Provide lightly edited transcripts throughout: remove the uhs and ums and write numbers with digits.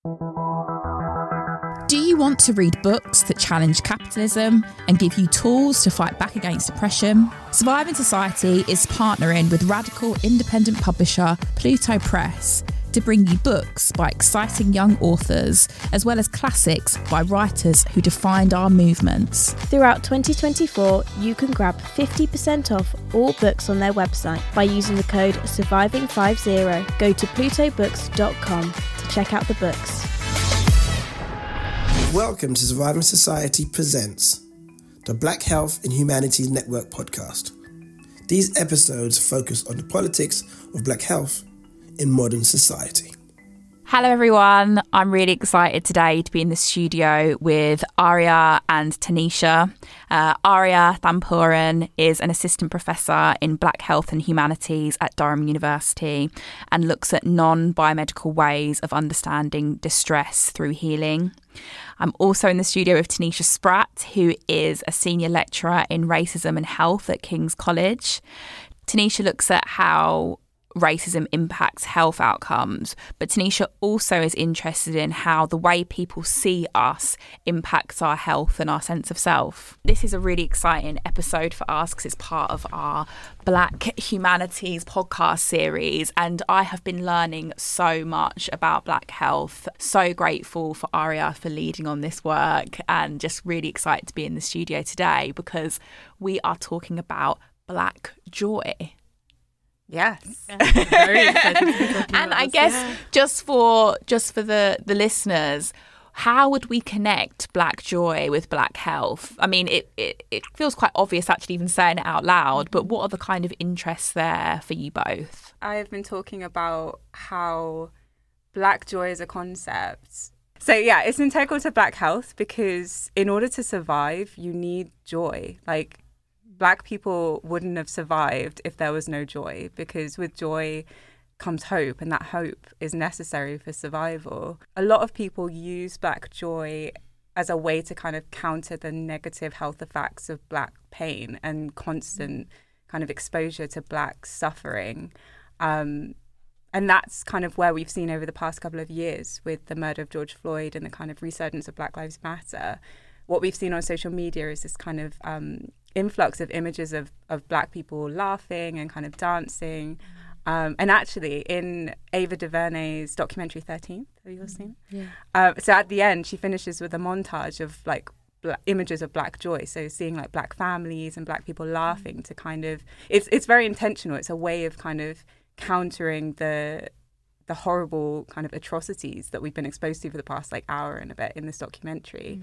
Do you want to read books that challenge capitalism and give you tools to fight back against oppression? Surviving Society is partnering with radical independent publisher Pluto Press to bring you books by exciting young authors, as well as classics by writers who defined our movements. Throughout 2024, you can grab 50% off all books on their website by using the code SURVIVING50. Go to plutobooks.com to check out the books. Welcome to Surviving Society Presents, the Black Health and Humanities Network podcast. These episodes focus on the politics of black health in modern society. Hello everyone, I'm really excited today to be in the studio with Arya and Tanisha. Arya Thampuran is an assistant professor in Black Health and Humanities at Durham University and looks at non-biomedical ways of understanding distress through healing. I'm also in the studio with Tanisha Spratt, who is a senior lecturer in racism and health at King's College. Tanisha looks at how racism impacts health outcomes, but Tanisha also is interested in how the way people see us impacts our health and our sense of self. This is a really exciting episode for us because it's part of our Black Humanities podcast series, and I have been learning so much about Black health. So grateful for Arya for leading on this work, and just really excited to be in the studio today because we are talking about Black joy. Yes. Very excited. And I guess just for the listeners, how would we connect Black joy with Black health? I mean, it feels quite obvious actually even saying it out loud, but what are the kind of interests there for you both? I've been talking about how Black joy is a concept. So yeah, it's integral to Black health because in order to survive, you need joy. Like, Black people wouldn't have survived if there was no joy, because with joy comes hope, and that hope is necessary for survival. A lot of people use Black joy as a way to kind of counter the negative health effects of Black pain and constant kind of exposure to Black suffering. And that's kind of where we've seen over the past couple of years with the murder of George Floyd and the kind of resurgence of Black Lives Matter. What we've seen on social media is this kind of influx of images of Black people laughing and kind of dancing. And actually, in Ava DuVernay's documentary 13th, have you all seen it? Yeah. So at the end, she finishes with a montage of like images of Black joy. So seeing like Black families and Black people laughing to kind of, it's very intentional. It's a way of kind of countering the horrible kind of atrocities that we've been exposed to for the past like hour and a bit in this documentary.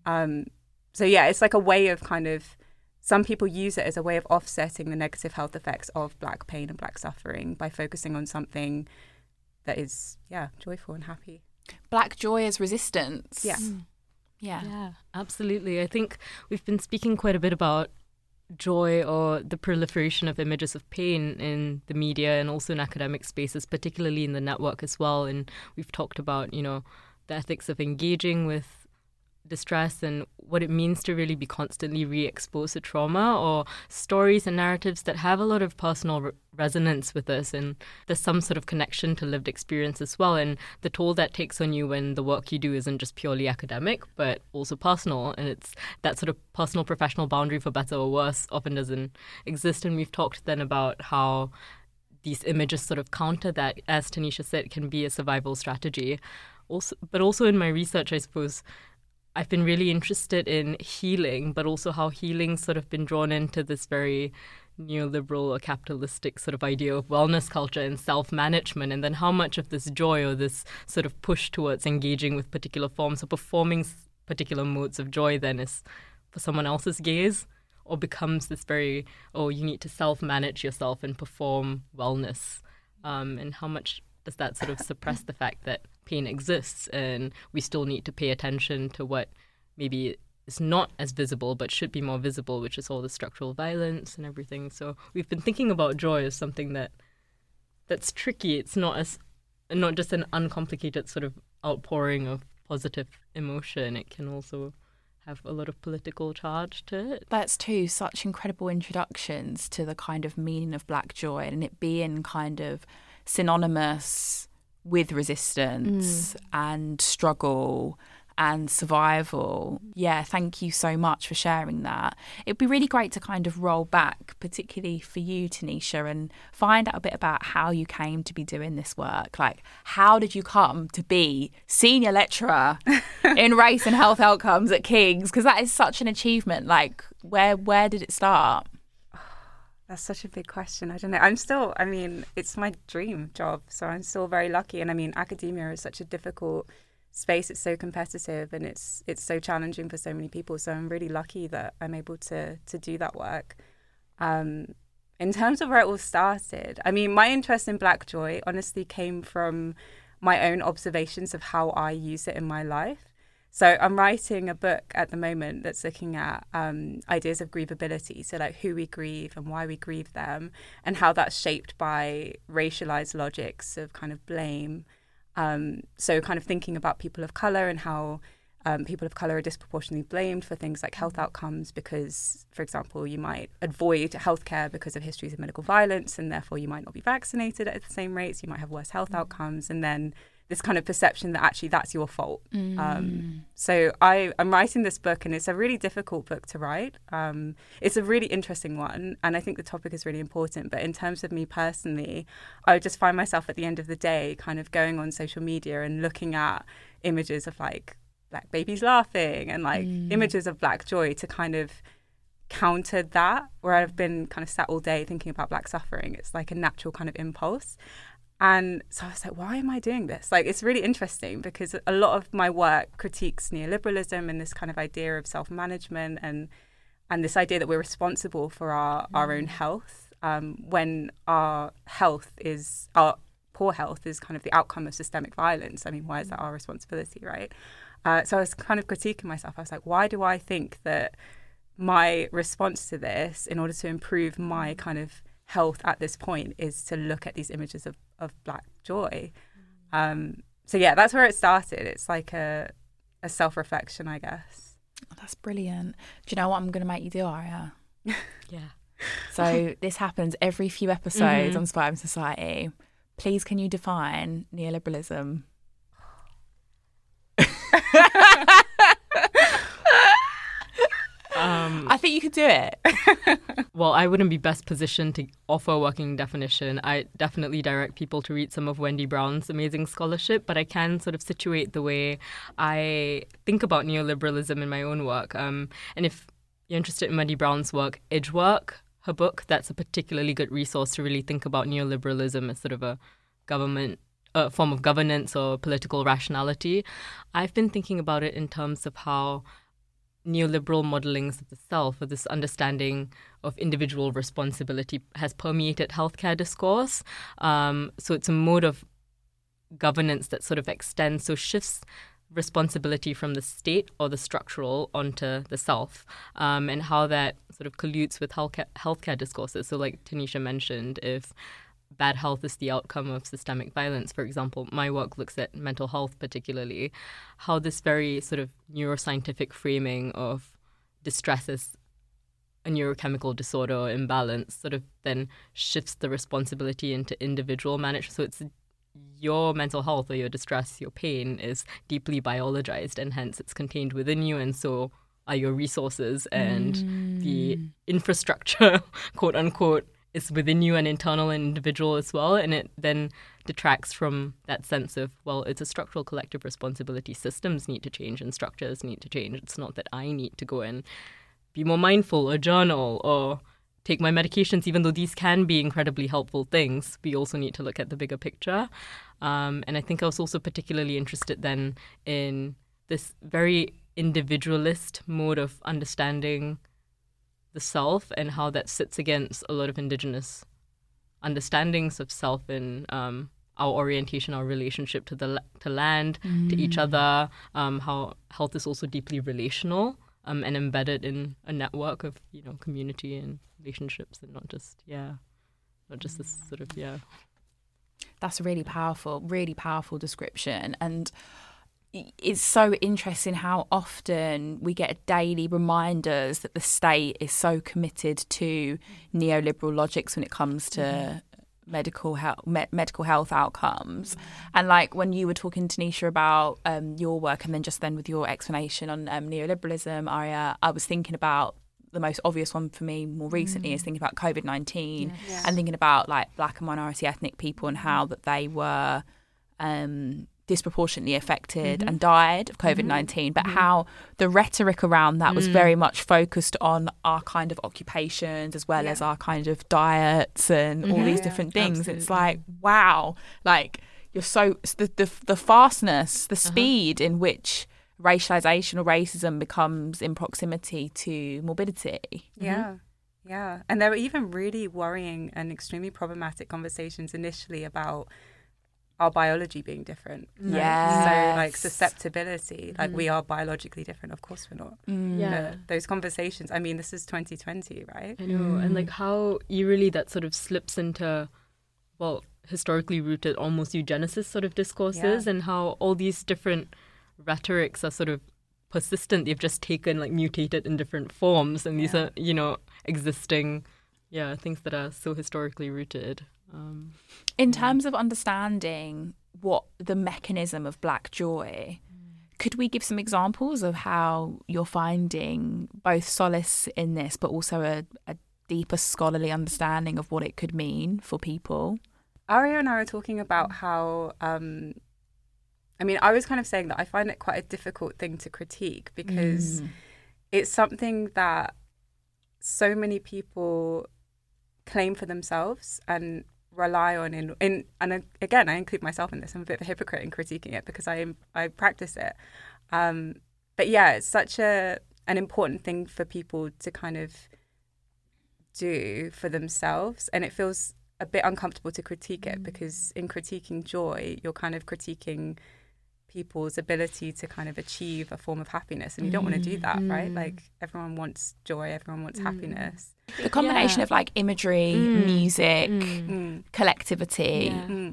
So yeah, it's like a way of kind of, some people use it as a way of offsetting the negative health effects of Black pain and Black suffering by focusing on something that is, joyful and happy. Black joy as resistance. Yeah. Yeah, absolutely. I think we've been speaking quite a bit about joy or the proliferation of images of pain in the media and also in academic spaces, particularly in the network as well. And we've talked about, the ethics of engaging with distress and what it means to really be constantly re-exposed to trauma or stories and narratives that have a lot of personal resonance with us, and there's some sort of connection to lived experience as well, and the toll that takes on you when the work you do isn't just purely academic but also personal, and it's that sort of personal professional boundary, for better or worse, often doesn't exist. And we've talked then about how these images sort of counter that, as Tanisha said, can be a survival strategy. But also in my research, I suppose, I've been really interested in healing, but also how healing's sort of been drawn into this very neoliberal or capitalistic sort of idea of wellness culture and self-management, and then how much of this joy or this sort of push towards engaging with particular forms or performing particular modes of joy then is for someone else's gaze, or becomes this very, you need to self-manage yourself and perform wellness, and how much does that sort of suppress the fact that pain exists and we still need to pay attention to what maybe is not as visible but should be more visible, which is all the structural violence and everything. So we've been thinking about joy as something that's tricky. It's not just an uncomplicated sort of outpouring of positive emotion. It can also have a lot of political charge to it. That's two such incredible introductions to the kind of meaning of Black joy, and it being kind of synonymous with resistance and struggle and survival. Yeah, thank you so much for sharing that. It'd be really great to kind of roll back, particularly for you, Tanisha, and find out a bit about how you came to be doing this work. Like, how did you come to be senior lecturer in race and health outcomes at King's? Because that is such an achievement. Like, where did it start? That's such a big question. I don't know. It's my dream job, so I'm still very lucky. And I mean, academia is such a difficult space. It's so competitive and it's so challenging for so many people. So I'm really lucky that I'm able to do that work. In terms of where it all started, I mean, my interest in Black joy honestly came from my own observations of how I use it in my life. So I'm writing a book at the moment that's looking at ideas of grievability. So like who we grieve and why we grieve them and how that's shaped by racialized logics of kind of blame. So kind of thinking about people of colour and how people of colour are disproportionately blamed for things like health outcomes because, for example, you might avoid healthcare because of histories of medical violence and therefore you might not be vaccinated at the same rates, you might have worse health outcomes, and then this kind of perception that actually that's your fault. So I'm writing this book and it's a really difficult book to write. It's a really interesting one and I think the topic is really important. But in terms of me personally, I would just find myself at the end of the day kind of going on social media and looking at images of like Black babies laughing and like images of Black joy to kind of counter that, where I've been kind of sat all day thinking about Black suffering. It's like a natural kind of impulse. And so I was like, why am I doing this? Like, it's really interesting because a lot of my work critiques neoliberalism and this kind of idea of self-management and this idea that we're responsible for our own health when our poor health is kind of the outcome of systemic violence. I mean, why is that our responsibility, right? So I was kind of critiquing myself. I was like, why do I think that my response to this, in order to improve my kind of health at this point, is to look at these images of Black joy? So yeah, that's where it started. It's like a self-reflection, I guess. Oh, that's brilliant. Do you know what I'm going to make you do, Aria? Yeah. So this happens every few episodes on Surviving Society. Please, can you define neoliberalism? I think you could do it. Well, I wouldn't be best positioned to offer a working definition. I definitely direct people to read some of Wendy Brown's amazing scholarship, but I can sort of situate the way I think about neoliberalism in my own work. And if you're interested in Wendy Brown's work, Edgework, her book, that's a particularly good resource to really think about neoliberalism as sort of a form of governance or political rationality. I've been thinking about it in terms of how neoliberal modelings of the self, or this understanding of individual responsibility, has permeated healthcare discourse. So it's a mode of governance that sort of extends, so shifts responsibility from the state or the structural onto the self, and how that sort of colludes with healthcare discourses. So like Tanisha mentioned, if bad health is the outcome of systemic violence, for example, my work looks at mental health particularly, how this very sort of neuroscientific framing of distress as a neurochemical disorder or imbalance sort of then shifts the responsibility into individual management. So it's your mental health or your distress, your pain is deeply biologized and hence it's contained within you, and so are your resources and the infrastructure, quote unquote, is within you and internal and individual as well. And it then detracts from that sense of, well, it's a structural collective responsibility. Systems need to change and structures need to change. It's not that I need to go and be more mindful or journal or take my medications, even though these can be incredibly helpful things. We also need to look at the bigger picture. And I think I was also particularly interested then in this very individualist mode of understanding the self and how that sits against a lot of Indigenous understandings of self in our orientation, our relationship to land, to each other, how health is also deeply relational and embedded in a network of, community and relationships, and not just this sort of, That's a really powerful description. And it's so interesting how often we get daily reminders that the state is so committed to neoliberal logics when it comes to medical health outcomes. And like when you were talking to Tanisha about your work, and then with your explanation on neoliberalism, Aria, I was thinking about the most obvious one for me more recently is thinking about COVID-19 and thinking about like Black and minority ethnic people and how that they were disproportionately affected and died of COVID-19, but how the rhetoric around that was very much focused on our kind of occupations as well as our kind of diets and all these different things. Absolutely. It's like, wow, like you're so the fastness, the speed in which racialization or racism becomes in proximity to morbidity. Yeah. And there were even really worrying and extremely problematic conversations initially about our biology being different. Right? Yes. So like susceptibility, like we are biologically different. Of course we're not. Yeah. Those conversations, I mean, this is 2020, right? I know. And like how eerily that sort of slips into, well, historically rooted almost eugenicist sort of discourses, and how all these different rhetorics are sort of persistent. They've just taken, like, mutated in different forms, and these are, you know, existing, things that are so historically rooted. In terms of understanding what the mechanism of Black joy, could we give some examples of how you're finding both solace in this, but also a deeper scholarly understanding of what it could mean for people? Aria and I were talking about how, I mean, I was kind of saying that I find it quite a difficult thing to critique because it's something that so many people claim for themselves and rely on and again, I include myself in this. I'm a bit of a hypocrite in critiquing it because I practice it. But yeah, it's such an important thing for people to kind of do for themselves, and it feels a bit uncomfortable to critique it because in critiquing joy, you're kind of critiquing people's ability to kind of achieve a form of happiness, and you don't want to do that, right? Like everyone wants joy, everyone wants happiness. The combination of like imagery, music, collectivity.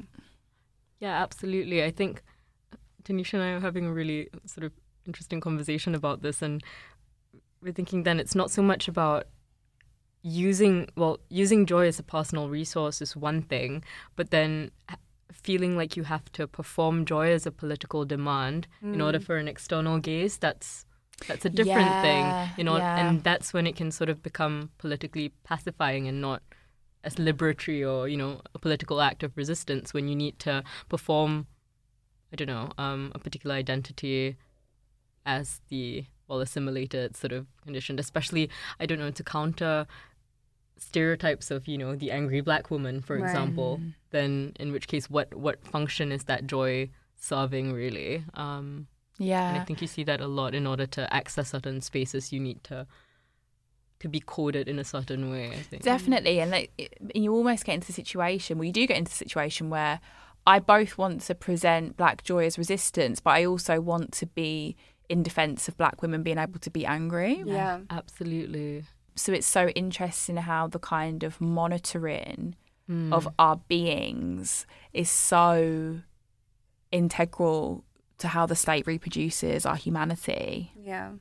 Yeah, absolutely. I think Tanisha and I are having a really sort of interesting conversation about this, and we're thinking then it's not so much about using joy as a personal resource is one thing, but then feeling like you have to perform joy as a political demand in order for an external gaze, that's a different thing, you know, and that's when it can sort of become politically pacifying and not as liberatory or, you know, a political act of resistance when you need to perform, I don't know, a particular identity as the assimilated sort of conditioned, especially, I don't know, to counter stereotypes of, you know, the angry Black woman, for example, then in which case what function is that joy serving really? And I think you see that a lot. In order to access certain spaces, you need to be coded in a certain way, I think. Definitely. And like, you almost get into the situation, well, you do get into the situation where I both want to present Black joy as resistance, but I also want to be in defence of Black women being able to be angry. Yeah, absolutely. So it's so interesting how the kind of monitoring of our beings is so integral to how the state reproduces our humanity. Yeah.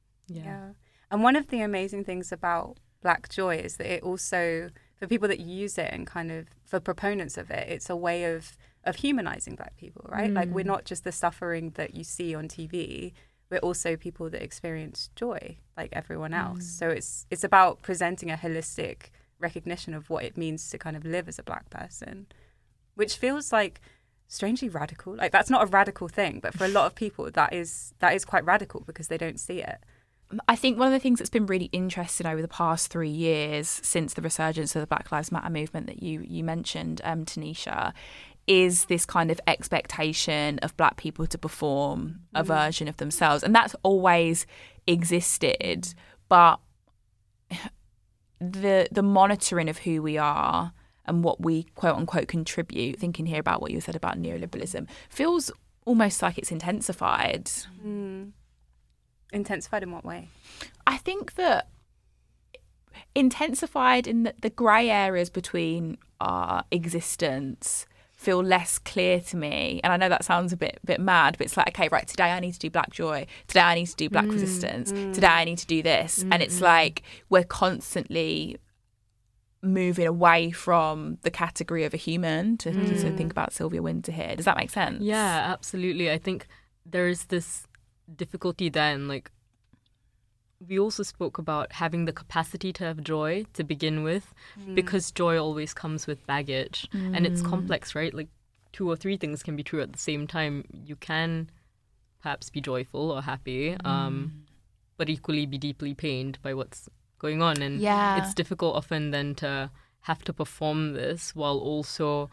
And one of the amazing things about Black joy is that it also, for people that use it and kind of for proponents of it, it's a way of humanizing Black people, right? Like we're not just the suffering that you see on TV. We're also people that experience joy like everyone else. So it's about presenting a holistic recognition of what it means to kind of live as a Black person, which feels like strangely radical. Like that's not a radical thing, but for a lot of people that is quite radical because they don't see it. I think one of the things that's been really interesting over the past 3 years since the resurgence of the Black Lives Matter movement that you mentioned, Tanisha, is this kind of expectation of Black people to perform a version of themselves. And that's always existed. But the monitoring of who we are and what we quote unquote contribute, thinking here about what you said about neoliberalism, feels almost like it's intensified. Intensified in what way? I think that intensified in the grey areas between our existence feel less clear to me. And I know that sounds a bit mad, but it's like, okay, right, today I need to do Black joy. Today I need to do Black resistance. Today I need to do this. And it's like we're constantly moving away from the category of a human to think about Sylvia Wynter here. Does that make sense? Yeah, absolutely. I think there is this difficulty then, like, we also spoke about having the capacity to have joy to begin with, because joy always comes with baggage, and it's complex, right? Like 2 or 3 things can be true at the same time. You can perhaps be joyful or happy, but equally be deeply pained by what's going on. And it's difficult often then to have to perform this while also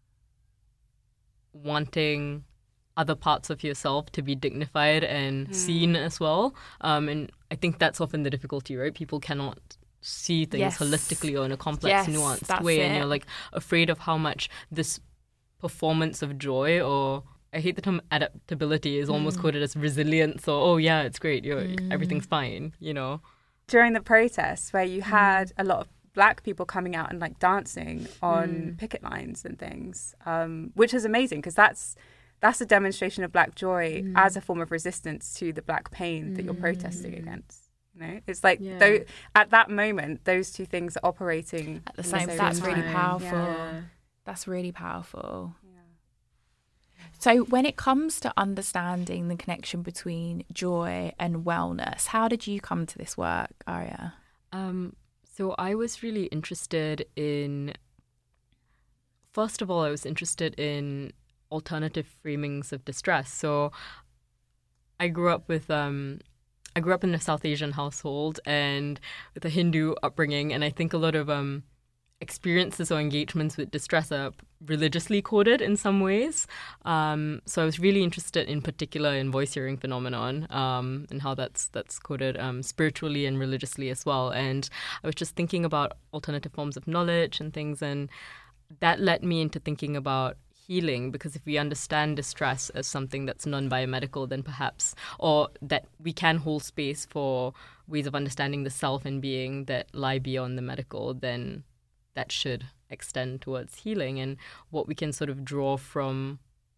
wanting other parts of yourself to be dignified and seen as well. And I think that's often the difficulty, right? People cannot see things holistically or in a complex, nuanced way. And you're like afraid of how much this performance of joy, or I hate the term adaptability, is almost quoted as resilience, or, oh yeah, it's great, everything's fine, you know. During the protests where you had a lot of Black people coming out and like dancing on picket lines and things, which is amazing, because that's a demonstration of Black joy as a form of resistance to the Black pain that you're protesting against. You know, it's like at that moment, those two things are operating at the same time. That's really powerful. Yeah. That's really powerful. Yeah. So when it comes to understanding the connection between joy and wellness, how did you come to this work, Aria? So I was really interested in, first of all, I was interested in alternative framings of distress. So I grew up in a South Asian household and with a Hindu upbringing, and I think a lot of experiences or engagements with distress are religiously coded in some ways. So I was really interested in particular in voice hearing phenomenon, and how that's coded spiritually and religiously as well. And I was just thinking about alternative forms of knowledge and things, and that led me into thinking about healing, because if we understand distress as something that's non-biomedical, then perhaps, or that we can hold space for ways of understanding the self and being that lie beyond the medical, then that should extend towards healing, and what we can sort of draw from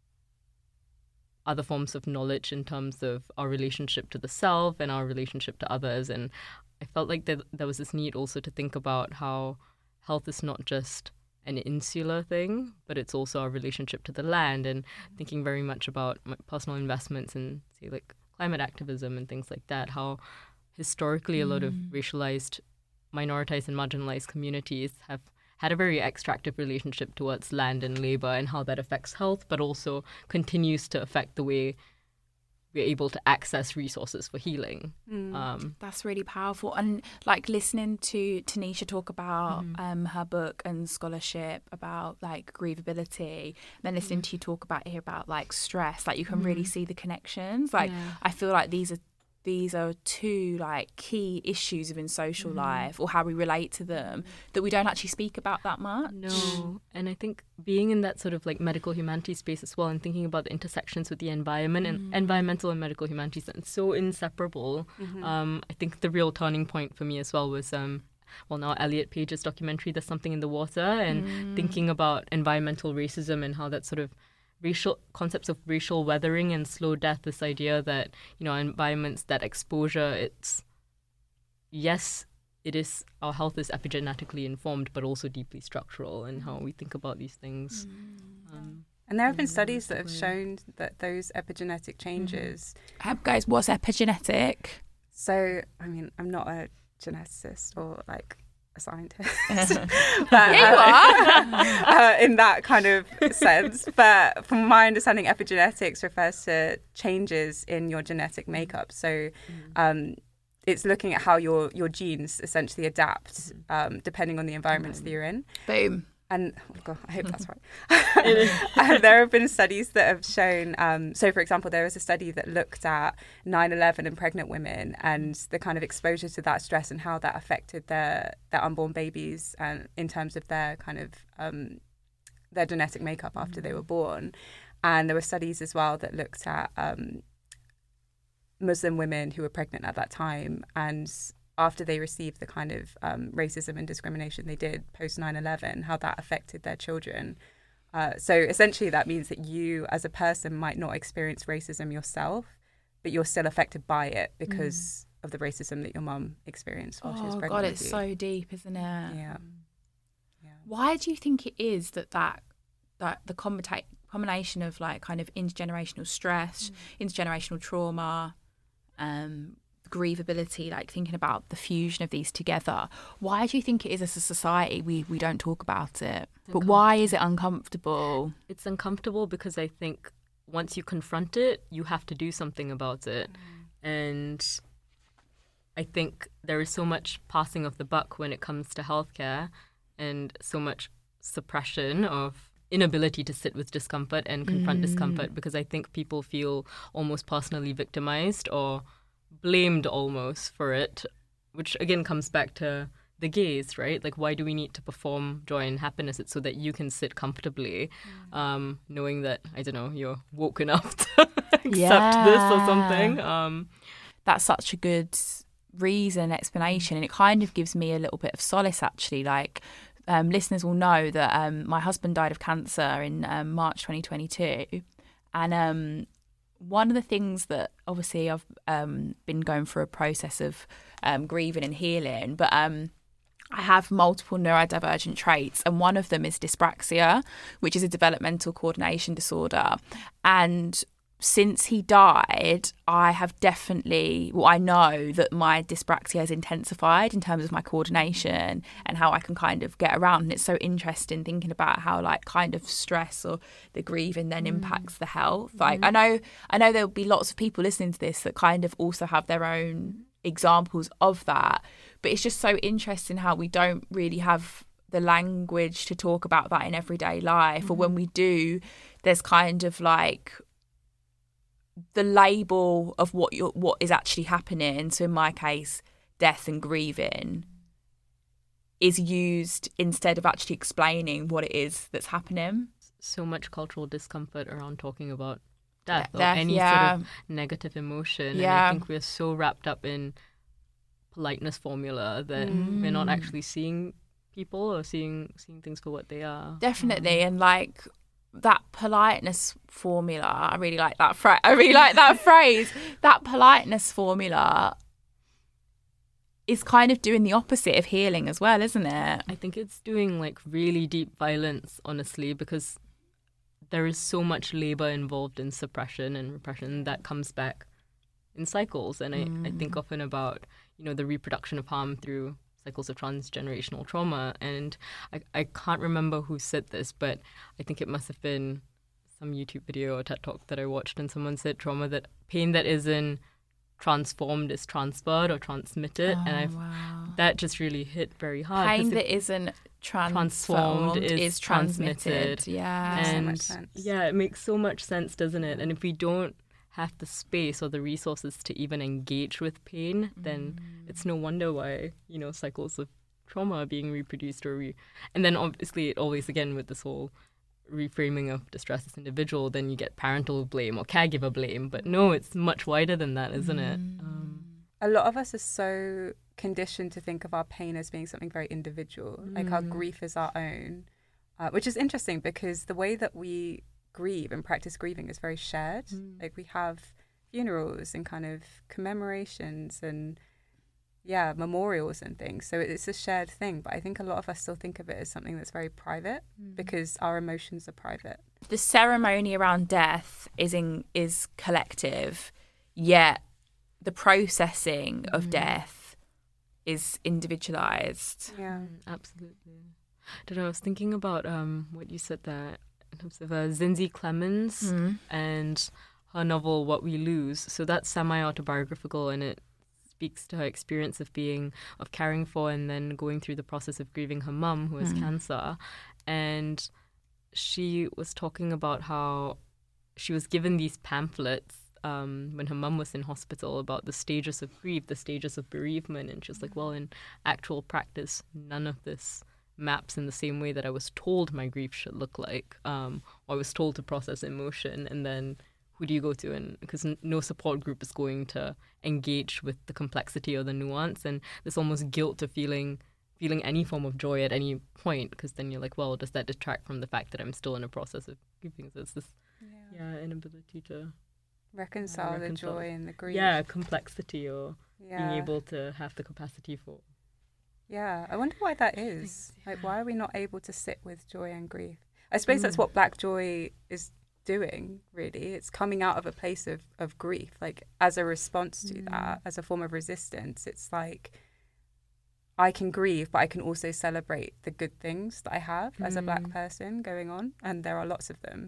other forms of knowledge in terms of our relationship to the self and our relationship to others. And I felt like there was this need also to think about how health is not just an insular thing, but it's also our relationship to the land, and thinking very much about my personal investments in, say, like climate activism and things like that, how historically a lot of racialized, minoritized and marginalized communities have had a very extractive relationship towards land and labor, and how that affects health, but also continues to affect the way we're able to access resources for healing. That's really powerful. And like listening to Tanisha talk about her book and scholarship about like grievability, then listening to you talk about here about like stress, like you can really see the connections. Like I feel like these are two like key issues within social life, or how we relate to them, that we don't actually speak about that much. No. And I think being in that sort of like medical humanities space as well, and thinking about the intersections with the environment and environmental and medical humanities, and so inseparable. I think the real turning point for me as well was now Elliot Page's documentary, There's Something in the Water, and thinking about environmental racism and how that sort of racial concepts of racial weathering and slow death, this idea that, you know, environments, that exposure, it's, yes, it is, our health is epigenetically informed, but also deeply structural in how we think about these things. And there have been studies that have shown that those epigenetic changes... Guys, what's epigenetic? So, I mean, I'm not a geneticist or like a scientist, but you are in that kind of sense. But from my understanding, epigenetics refers to changes in your genetic makeup. So it's looking at how your genes essentially adapt depending on the environments that you're in. Boom. And oh God, I hope that's right. And there have been studies that have shown, so for example, there was a study that looked at 9/11 and pregnant women and the kind of exposure to that stress and how that affected their unborn babies, and in terms of their kind of their genetic makeup after they were born. And there were studies as well that looked at Muslim women who were pregnant at that time, and after they received the kind of racism and discrimination they did post 9/11, how that affected their children. So essentially that means that you as a person might not experience racism yourself, but you're still affected by it because of the racism that your mum experienced while she was pregnant. Oh God, it's so deep, isn't it? Yeah. Why do you think it is that the combination of like kind of intergenerational stress, intergenerational trauma, grievability, like thinking about the fusion of these together, why do you think it is as a society we don't talk about it? But why is it uncomfortable? It's uncomfortable because I think once you confront it, you have to do something about it. And I think there is so much passing of the buck when it comes to healthcare, and so much suppression of inability to sit with discomfort and confront discomfort, because I think people feel almost personally victimized or blamed almost for it, which again comes back to the gaze, right? Like, why do we need to perform joy and happiness? It's so that you can sit comfortably, knowing that, I don't know, you're woke enough to accept this or something. That's such a good reason, explanation, and it kind of gives me a little bit of solace, actually. Like, listeners will know that my husband died of cancer in March 2022, and one of the things that obviously I've been going through a process of grieving and healing, but I have multiple neurodivergent traits, and one of them is dyspraxia, which is a developmental coordination disorder. And since he died, I know that my dyspraxia has intensified in terms of my coordination and how I can kind of get around. And it's so interesting thinking about how like kind of stress or the grieving then impacts the health. Like I know there'll be lots of people listening to this that kind of also have their own examples of that. But it's just so interesting how we don't really have the language to talk about that in everyday life. Or when we do, there's kind of like the label of what is actually happening. So in my case, death and grieving is used instead of actually explaining what it is that's happening. So much cultural discomfort around talking about death or any sort of negative emotion. And I think we're so wrapped up in politeness formula that we're not actually seeing people or seeing things for what they are. Definitely. And like that politeness formula, I really like that phrase. That politeness formula is kind of doing the opposite of healing as well, isn't it? I think it's doing like really deep violence, honestly, because there is so much labor involved in suppression and repression that comes back in cycles. And I think often about, you know, the reproduction of harm through cycles of transgenerational trauma. And I can't remember who said this, but I think it must have been some YouTube video or TED Talk that I watched, and someone said that pain that isn't transformed is transferred or transmitted. That just really hit very hard. Pain that isn't transformed is transmitted. Yeah. And so much sense. Yeah, it makes so much sense, doesn't it? And if we don't have the space or the resources to even engage with pain, then it's no wonder why, you know, cycles of trauma are being reproduced and then obviously it always, again, with this whole reframing of distress as individual, then you get parental blame or caregiver blame. But no, it's much wider than that, isn't it? A lot of us are so conditioned to think of our pain as being something very individual, like our grief is our own, which is interesting because the way that we grieve and practice grieving is very shared. Like we have funerals and kind of commemorations and memorials and things, so it's a shared thing. But I think a lot of us still think of it as something that's very private because our emotions are private. The ceremony around death is collective, yet the processing of death is individualized. Absolutely. I don't know, I was thinking about what you said there in terms of Zinzi Clemens and her novel What We Lose. So that's semi-autobiographical, and it speaks to her experience of caring for and then going through the process of grieving her mum who has cancer. And she was talking about how she was given these pamphlets when her mum was in hospital about the stages of grief, the stages of bereavement. And she was like, well, in actual practice, none of this maps in the same way that I was told my grief should look like, or I was told to process emotion. And then who do you go to? And because no support group is going to engage with the complexity or the nuance, and there's almost guilt to feeling any form of joy at any point, because then you're like, well, does that detract from the fact that I'm still in a process of grieving? So it's this inability to reconcile the joy and the grief. Complexity, or being able to have the capacity for Yeah, I wonder why that is. Like, why are we not able to sit with joy and grief? I suppose that's what Black joy is doing, really. It's coming out of a place of grief, like as a response to that, as a form of resistance. It's like, I can grieve, but I can also celebrate the good things that I have as a Black person going on, and there are lots of them.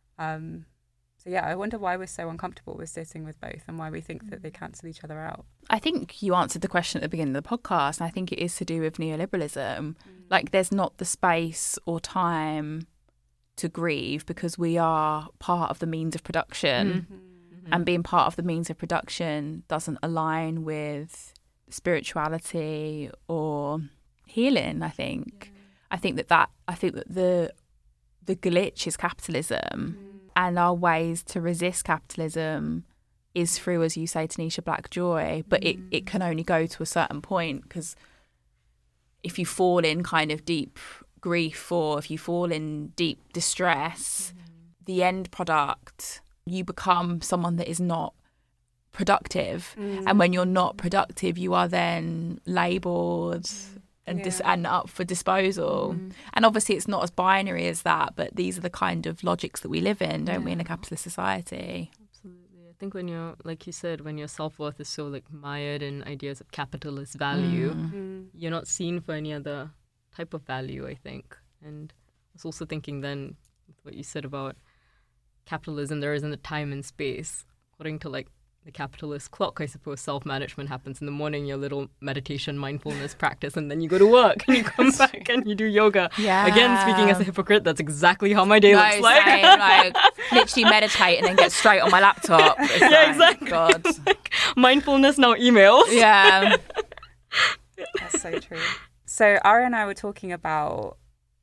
So yeah, I wonder why we're so uncomfortable with sitting with both, and why we think that they cancel each other out. I think you answered the question at the beginning of the podcast, and I think it is to do with neoliberalism. Like, there's not the space or time to grieve because we are part of the means of production, and being part of the means of production doesn't align with spirituality or healing. I think that the glitch is capitalism. And our ways to resist capitalism is through, as you say, Tanisha, Black joy. But it can only go to a certain point, because if you fall in kind of deep grief, or if you fall in deep distress, the end product, you become someone that is not productive. And when you're not productive, you are then labelled and up for disposal. And obviously it's not as binary as that, but these are the kind of logics that we live in, don't we, in a capitalist society? Absolutely. I think when you're, like you said, when your self-worth is so like mired in ideas of capitalist value, you're not seen for any other type of value, I think. And I was also thinking then, with what you said about capitalism, there isn't a time and space. According to like the capitalist clock, I suppose self-management happens in the morning, your little meditation, mindfulness practice, and then you go to work and you come back and you do yoga. Yeah. Again, speaking as a hypocrite, that's exactly how my day looks like. Same, like literally meditate and then get straight on my laptop. Exactly. God. Like, mindfulness, now emails. Yeah. That's so true. So Aria and I were talking about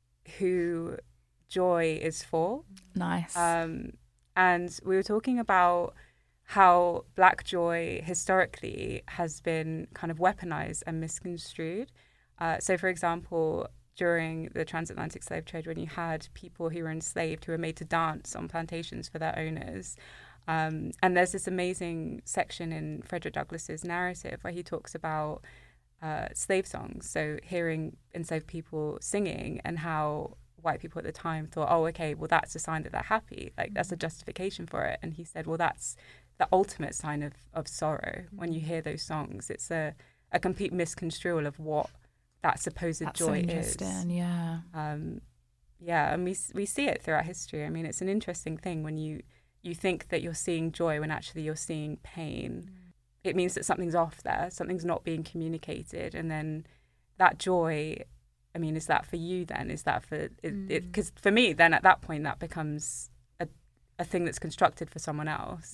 who joy is for. Nice. And we were talking about how Black joy historically has been kind of weaponized and misconstrued. So, for example, during the transatlantic slave trade, when you had people who were enslaved who were made to dance on plantations for their owners. And there's this amazing section in Frederick Douglass's narrative where he talks about slave songs. So hearing enslaved people singing, and how white people at the time thought, oh, okay, well, that's a sign that they're happy. Like, that's a justification for it. And he said, well, that's the ultimate sign of sorrow. When you hear those songs, it's a complete misconstrual of what that supposed that's joy so interesting, yeah. And we see it throughout history. I mean, it's an interesting thing when you think that you're seeing joy when actually you're seeing pain. It means that something's off there, something's not being communicated. And then that joy, I mean, is that for you then? Is that for it? Because for me, then at that point, that becomes a thing that's constructed for someone else.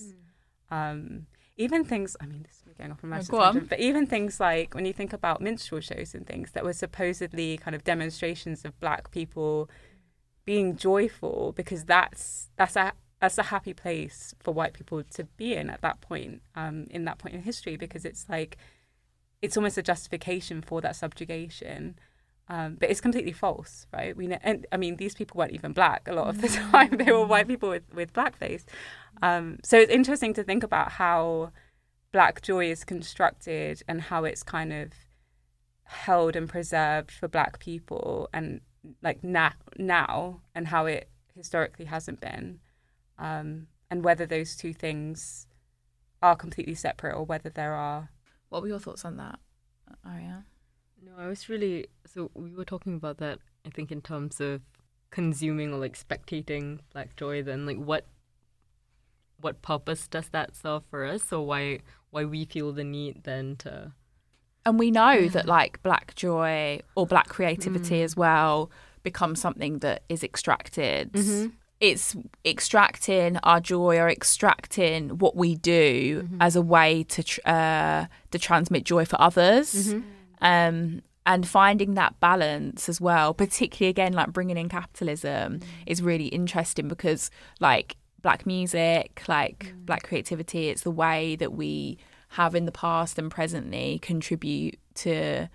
Even things, I mean, this is me going off on my tangent, but even things like when you think about minstrel shows and things that were supposedly kind of demonstrations of Black people being joyful, because that's a happy place for white people to be in at that point, in that point in history, because it's like, it's almost a justification for that subjugation. But it's completely false, right? And I mean, these people weren't even Black a lot of the time. They were white people with blackface. So it's interesting to think about how Black joy is constructed and how it's kind of held and preserved for Black people, and like now, and how it historically hasn't been. And whether those two things are completely separate, or whether there are. What were your thoughts on that, Aria? No, I was really, so we were talking about that, I think, in terms of consuming or like spectating Black joy, then like what purpose does that serve for us, or why we feel the need then to. And we know that like Black joy or Black creativity as well becomes something that is extracted. It's extracting our joy, or extracting what we do as a way to transmit joy for others. And finding that balance as well, particularly again, like bringing in capitalism is really interesting, because like Black music, like Black creativity, it's the way that we have in the past and presently contribute to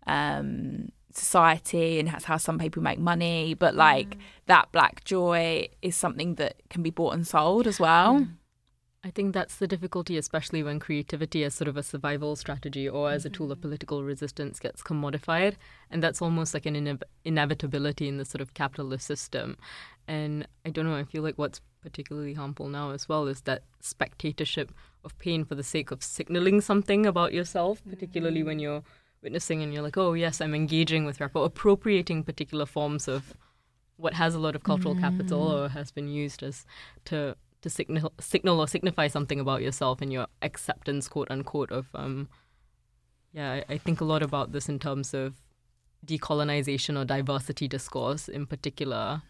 society, and that's how some people make money. But like that Black joy is something that can be bought and sold as well. I think that's the difficulty, especially when creativity as sort of a survival strategy or as a tool of political resistance gets commodified. And that's almost like an inevitability in the sort of capitalist system. And I don't know, I feel like what's particularly harmful now as well is that spectatorship of pain for the sake of signaling something about yourself, particularly when you're witnessing and you're like, oh, yes, I'm engaging with rap, or appropriating particular forms of what has a lot of cultural capital or has been used as to signal or signify something about yourself and your acceptance, quote unquote, of I think a lot about this in terms of decolonization or diversity discourse in particular.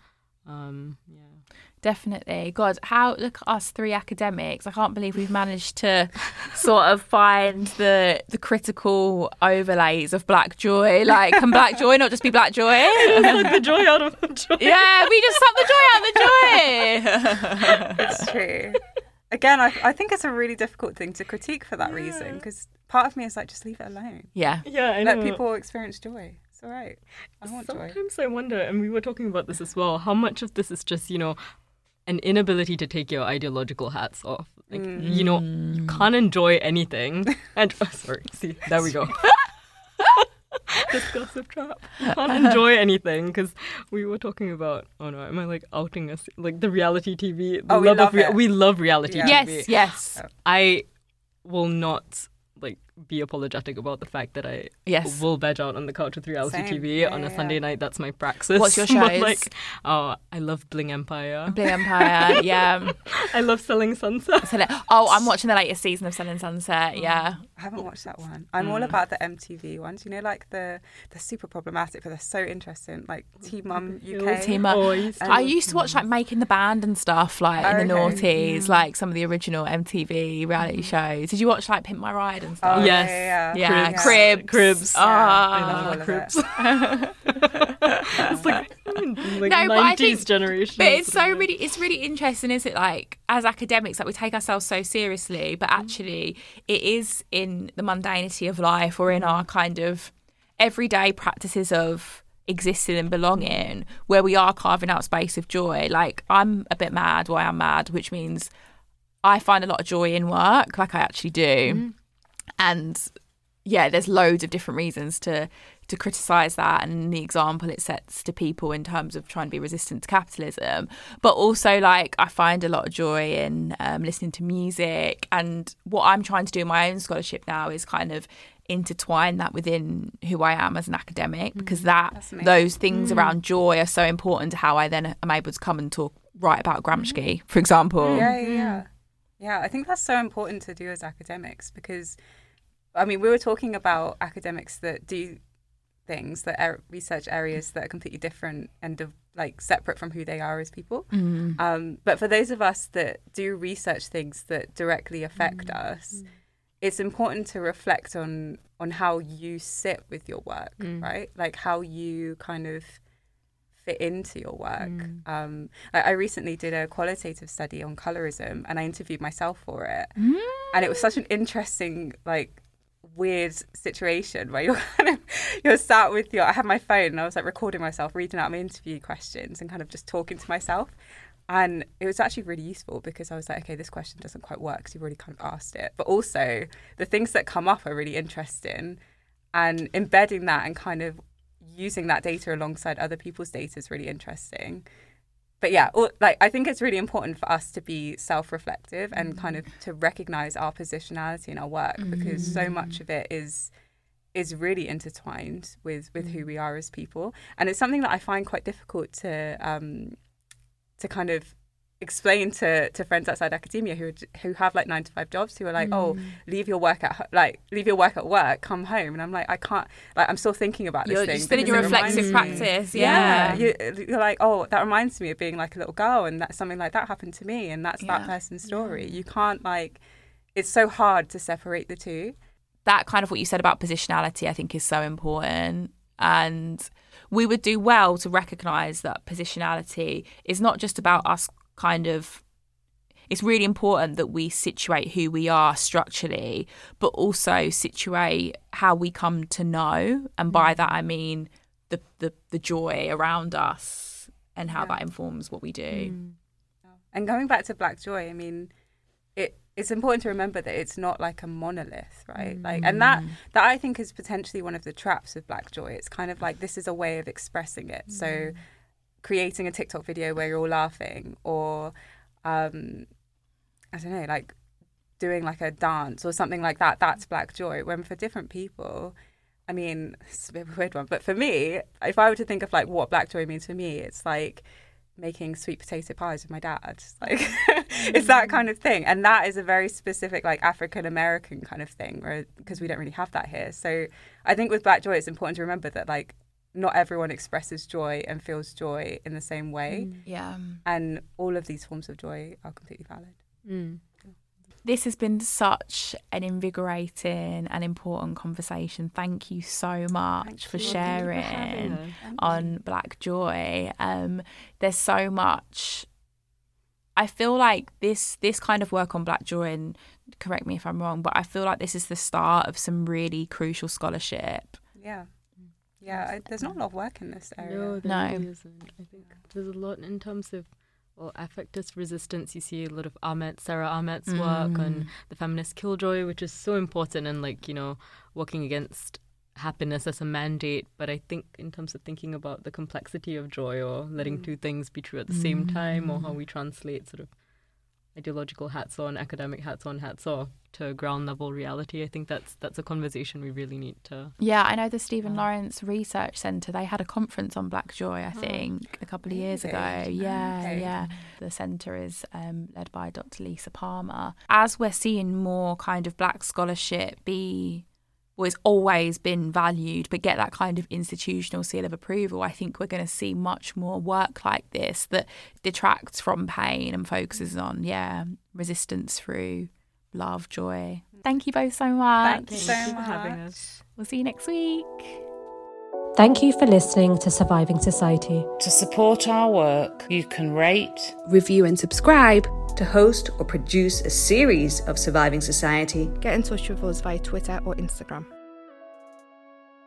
Definitely. God, look at us three academics. I can't believe we've managed to sort of find the critical overlays of Black joy. Like, can Black joy not just be Black joy? Suck the joy out of the joy. Yeah, we just suck the joy out of the joy. It's true. Again, I think it's a really difficult thing to critique for that reason, because part of me is like, just leave it alone. Yeah. Yeah, I know. Let people experience joy. It's all right. I want joy. Sometimes I wonder, and we were talking about this as well, how much of this is just, an inability to take your ideological hats off. Like, you can't enjoy anything. And, see, there we go. Discursive trap. You can't enjoy anything, because we were talking about, oh no, am I like outing us? Like the reality TV. We love reality TV. Yes. I will not be apologetic about the fact that I will veg out on the couch with reality TV on a Sunday night. That's my praxis. What's your shows? I love Bling Empire. Bling Empire, yeah. I love Selling Sunset. I'm watching the latest season of Selling Sunset, yeah. I haven't watched that one. I'm all about the MTV ones. Like they're super problematic, but they're so interesting. Like Teen Mum UK. Teen Mum. I used to watch Making the Band and stuff in the noughties, like some of the original MTV reality shows. Did you watch Pimp My Ride and stuff? Yeah. Cribs. I love Cribs. It's like 90s generation. But it's really interesting, is it? Like, as academics, we take ourselves so seriously, but actually it is in the mundanity of life or in our kind of everyday practices of existing and belonging where we are carving out space of joy. Like, I'm a bit mad why I'm mad, which means I find a lot of joy in work, like I actually do. And there's loads of different reasons to criticise that and the example it sets to people in terms of trying to be resistant to capitalism. But also, I find a lot of joy in listening to music. And what I'm trying to do in my own scholarship now is kind of intertwine that within who I am as an academic, because those things around joy are so important to how I then am able to come and write about Gramsci, for example. Yeah, I think that's so important to do as academics, because we were talking about academics that do things that research areas that are completely different and separate from who they are as people. But for those of us that do research things that directly affect us, it's important to reflect on how you sit with your work, right? Like how you kind of fit into your work. I recently did a qualitative study on colorism, and I interviewed myself for it. And it was such an interesting, weird situation where you're sat with I had my phone and I was recording myself reading out my interview questions and kind of just talking to myself. And it was actually really useful, because I was like, okay, this question doesn't quite work because you've already kind of asked it. But also the things that come up are really interesting, and embedding that and kind of using that data alongside other people's data is really interesting. But I think it's really important for us to be self-reflective and kind of to recognize our positionality in our work, because so much of it is really intertwined with who we are as people. And it's something that I find quite difficult to kind of explain to friends outside academia who have 9-to-5 jobs, who are like, oh, leave your work at work, come home. And I'm like, I can't, I'm still thinking about this thing. You're still in your reflexive practice. You're like, oh, that reminds me of being a little girl, and that something like that happened to me, and that's that person's story. You can't it's so hard to separate the two. That kind of what you said about positionality, I think, is so important. And we would do well to recognise that positionality is not just about us it's really important that we situate who we are structurally, but also situate how we come to know. And by that, I mean the joy around us and how that informs what we do. And going back to Black joy, it's important to remember that it's not like a monolith, right? Like, and that I think is potentially one of the traps of Black joy. It's kind of like, this is a way of expressing it. So creating a TikTok video where you're all laughing, or I don't know, like doing like a dance or something like that, that's Black joy. When for different people, I mean, it's a bit of a weird one, but for me, if I were to think of like what Black joy means to me, it's like making sweet potato pies with my dad. Like it's that kind of thing. And that is a very specific like African American kind of thing, because we don't really have that here. So I think with Black joy, it's important to remember that like not everyone expresses joy and feels joy in the same way. Yeah. And all of these forms of joy are completely valid. This has been such an invigorating and important conversation. Thank you so much for sharing on Black joy. There's so much. I feel like this kind of work on Black joy, and correct me if I'm wrong, but I feel like this is the start of some really crucial scholarship. Yeah. Yeah, there's not a lot of work in this area. No, there really isn't. I think there's a lot in terms of affectist resistance. You see a lot of Sarah Ahmed's work on the feminist killjoy, which is so important, and like, you know, working against happiness as a mandate. But I think in terms of thinking about the complexity of joy, or letting two things be true at the same time, or how we translate sort of ideological hats on, academic hats on, hats off to ground level reality, I think that's a conversation we really need to. Yeah, I know the Stephen Lawrence Research Centre, they had a conference on Black joy, I think, a couple of years ago. Yeah. The centre is led by Dr. Lisa Palmer. As we're seeing more kind of Black scholarship it's always been valued, but get that kind of institutional seal of approval, I think we're going to see much more work like this that detracts from pain and focuses on, resistance through love, joy. Thank you both so much. Thank you so much for having us. We'll see you next week. Thank you for listening to Surviving Society. To support our work, you can rate, review and subscribe. To host or produce a series of Surviving Society, Get in touch with us via Twitter or Instagram.